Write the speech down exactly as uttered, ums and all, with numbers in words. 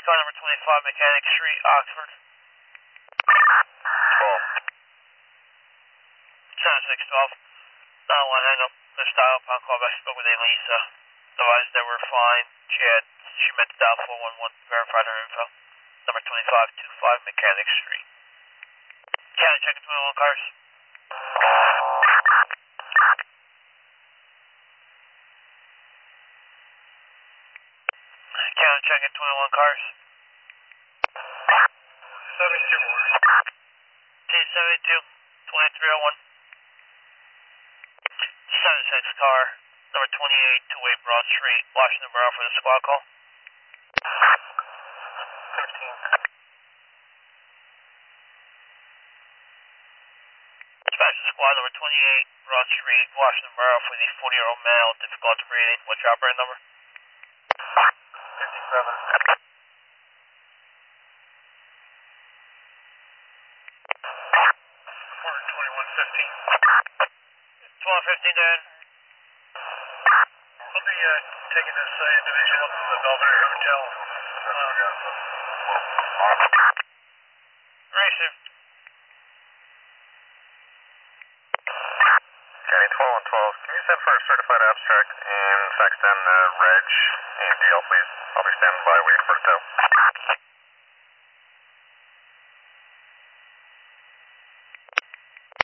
car number twenty-five, Mechanic Street, Oxford. twelve. seven six twelve. nine one hang up. Their style upon callback spoke with Elisa. Advised they were fine. She had, she meant to dial four one one, verified her info. Number twenty-five twenty-five, Mechanic Street. County checking twenty-one cars. County checking twenty-one cars. seventy-two more. T seventy-two, twenty-three oh one. seven six car, number twenty-eight, two eight Broad Street, Washington Borough for the squad call. fifteen. Dispatch the squad number twenty-eight, Broad Street, Washington Borough for the forty-year-old male, difficult breathing. What's your operating number? fifty-seven. twenty-one fifteen. twenty-one fifteen, Dan. I'll be uh, taking this uh, individual up to the Belvedere Hotel. Racer. County twelve and twelve. Can you send for a certified abstract and fax down the reg and D L, please? I'll be standing by waiting for the tow.